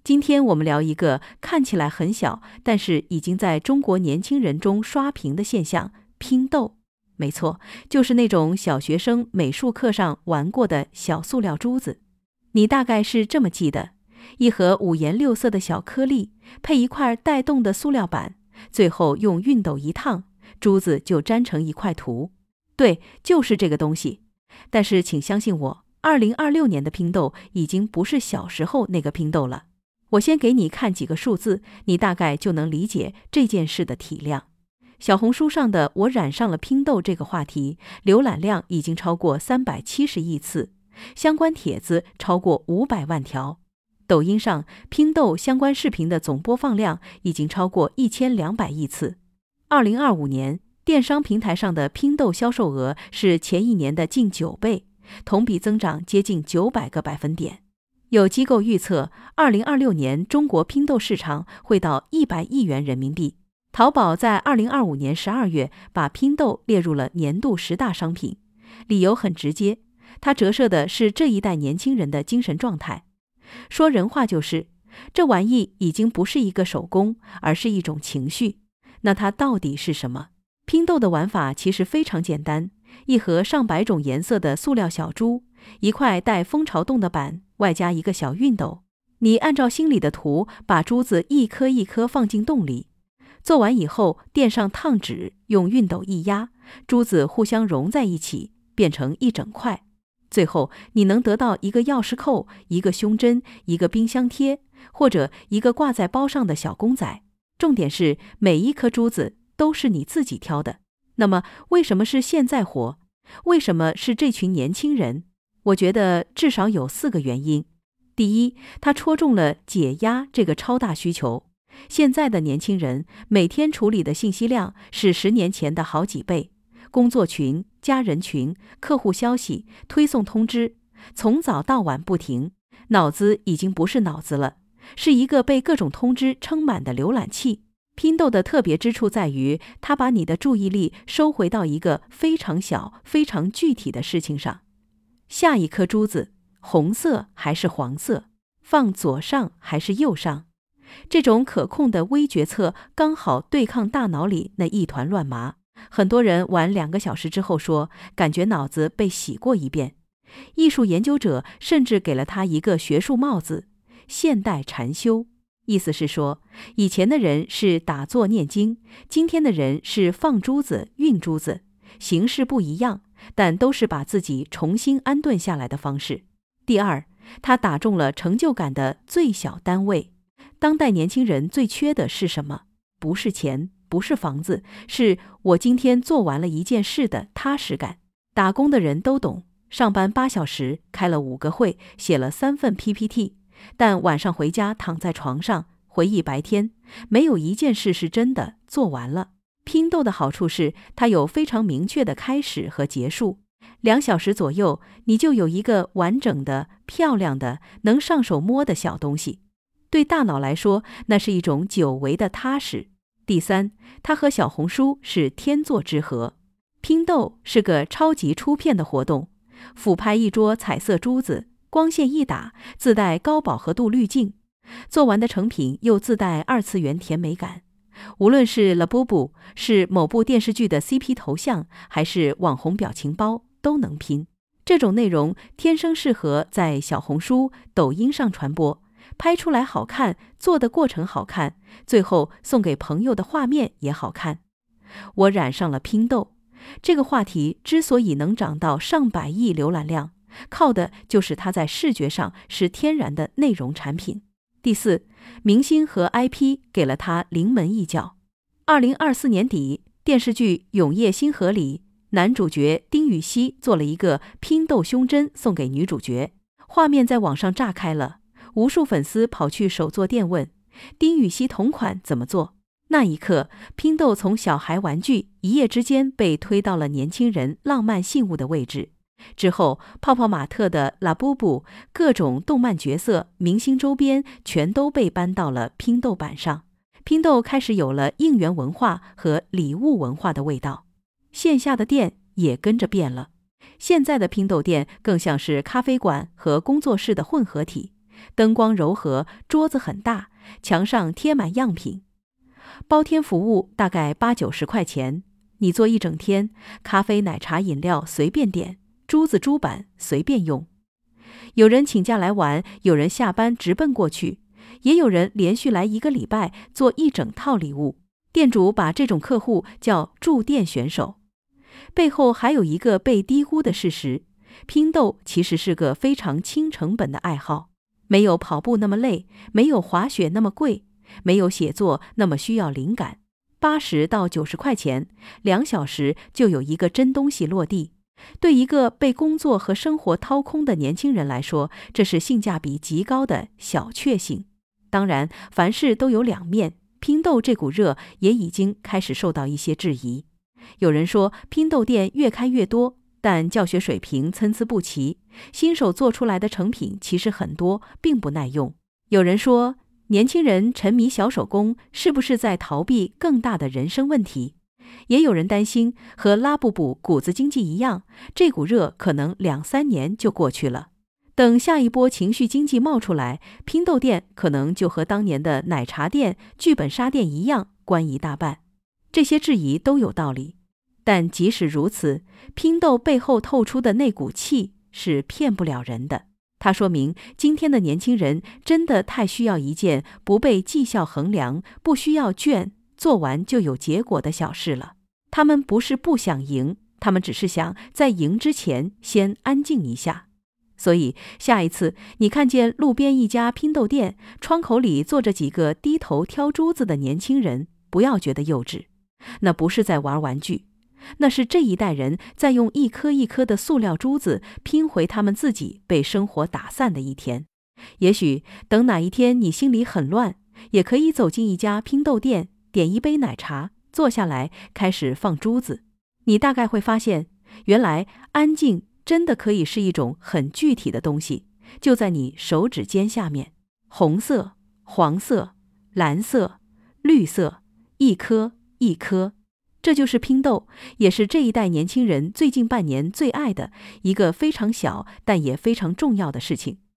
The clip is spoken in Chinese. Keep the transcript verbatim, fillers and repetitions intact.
今天我们聊一个看起来很小，但是已经在中国年轻人中刷屏的现象——拼豆。没错，就是那种小学生美术课上玩过的小塑料珠子。你大概是这么记的：一盒五颜六色的小颗粒，配一块带动的塑料板，最后用熨斗一烫，珠子就粘成一块图。对，就是这个东西。但是请相信我，二零二六年的拼豆已经不是小时候那个拼豆了。我先给你看几个数字，你大概就能理解这件事的体量。小红书上的我染上了拼豆这个话题，浏览量已经超过三百七十亿次，相关帖子超过五百万条。抖音上拼豆相关视频的总播放量已经超过一千两百亿次。二零二五年，电商平台上的拼豆销售额是前一年的近九倍，同比增长接近九百个百分点。有机构预测，二零二六年中国拼豆市场会到一百亿元人民币。淘宝在二零二五年十二月把拼豆列入了年度十大商品，理由很直接，它折射的是这一代年轻人的精神状态。说人话就是，这玩意已经不是一个手工，而是一种情绪。那它到底是什么？拼豆的玩法其实非常简单，一盒上百种颜色的塑料小珠，一块带蜂巢洞的板，外加一个小熨斗。你按照心里的图，把珠子一颗一颗放进洞里。做完以后，垫上烫纸，用熨斗一压，珠子互相融在一起，变成一整块。最后，你能得到一个钥匙扣、一个胸针、一个冰箱贴，或者一个挂在包上的小公仔。重点是，每一颗珠子都是你自己挑的。那么，为什么是现在火？为什么是这群年轻人？我觉得至少有四个原因。第一，它戳中了解压这个超大需求。现在的年轻人每天处理的信息量是十年前的好几倍，工作群、家人群、客户消息、推送通知，从早到晚不停，脑子已经不是脑子了，是一个被各种通知撑满的浏览器。拼豆的特别之处在于，它把你的注意力收回到一个非常小、非常具体的事情上。下一颗珠子，红色还是黄色？放左上还是右上？这种可控的微决策刚好对抗大脑里那一团乱麻。很多人玩两个小时之后说，感觉脑子被洗过一遍。艺术研究者甚至给了他一个学术帽子——现代禅修。意思是说，以前的人是打坐念经，今天的人是放珠子、运珠子，形式不一样，但都是把自己重新安顿下来的方式。第二，他打中了成就感的最小单位。当代年轻人最缺的是什么？不是钱，不是房子，是我今天做完了一件事的踏实感。打工的人都懂，上班八小时，开了五个会，写了三份 P P T， 但晚上回家躺在床上回忆白天，没有一件事是真的做完了。拼豆的好处是，它有非常明确的开始和结束。两小时左右，你就有一个完整的、漂亮的、能上手摸的小东西。对大脑来说，那是一种久违的踏实。第三，它和小红书是天作之合。拼豆是个超级出片的活动，俯拍一桌彩色珠子，光线一打，自带高饱和度滤镜，做完的成品又自带二次元甜美感。无论是 Labubu， 是某部电视剧的 C P 头像，还是网红表情包，都能拼。这种内容天生适合在小红书、抖音上传播。拍出来好看，做的过程好看，最后送给朋友的画面也好看。我染上了拼豆，这个话题之所以能涨到上百亿浏览量，靠的就是它在视觉上是天然的内容产品。第四，明星和 I P 给了它临门一脚。二零二四年底，电视剧《永夜星河》里，男主角丁禹兮做了一个拼豆胸针送给女主角，画面在网上炸开了。无数粉丝跑去手作店问丁禹兮同款怎么做。那一刻，拼豆从小孩玩具一夜之间被推到了年轻人浪漫信物的位置。之后，泡泡玛特的 Labubu， 各种动漫角色、明星周边全都被搬到了拼豆板上。拼豆开始有了应援文化和礼物文化的味道。线下的店也跟着变了。现在的拼豆店更像是咖啡馆和工作室的混合体。 灯光柔和，桌子很大，墙上贴满样品。包天服务大概八九十块钱，你坐一整天，咖啡、奶茶、饮料随便点，珠子、珠板随便用。有人请假来玩，有人下班直奔过去，也有人连续来一个礼拜做一整套礼物。店主把这种客户叫驻店选手。背后还有一个被低估的事实，拼豆其实是个非常轻成本的爱好，没有跑步那么累，没有滑雪那么贵，没有写作那么需要灵感。八十到九十块钱，两小时就有一个真东西落地。对一个被工作和生活掏空的年轻人来说，这是性价比极高的小确幸。当然，凡事都有两面，拼豆这股热也已经开始受到一些质疑。有人说拼豆店越开越多，但教学水平参差不齐，新手做出来的成品其实很多，并不耐用。有人说年轻人沉迷小手工是不是在逃避更大的人生问题？也有人担心和拉布布谷子经济一样，这股热可能两三年就过去了。等下一波情绪经济冒出来，拼豆店可能就和当年的奶茶店、剧本杀店一样关一大半。这些质疑都有道理，但即使如此，拼豆背后透出的那股气是骗不了人的。它说明今天的年轻人真的太需要一件不被绩效衡量、不需要卷，做完就有结果的小事了。他们不是不想赢，他们只是想在赢之前先安静一下。所以下一次你看见路边一家拼豆店，窗口里坐着几个低头挑珠子的年轻人，不要觉得幼稚，那不是在玩玩具，那是这一代人在用一颗一颗的塑料珠子拼回他们自己被生活打散的一天。也许等哪一天你心里很乱，也可以走进一家拼豆店，点一杯奶茶，坐下来开始放珠子。你大概会发现，原来安静真的可以是一种很具体的东西，就在你手指尖下面。红色、黄色、蓝色、绿色，一颗一颗，这就是拼豆，也是这一代年轻人最近半年最爱的一个非常小但也非常重要的事情。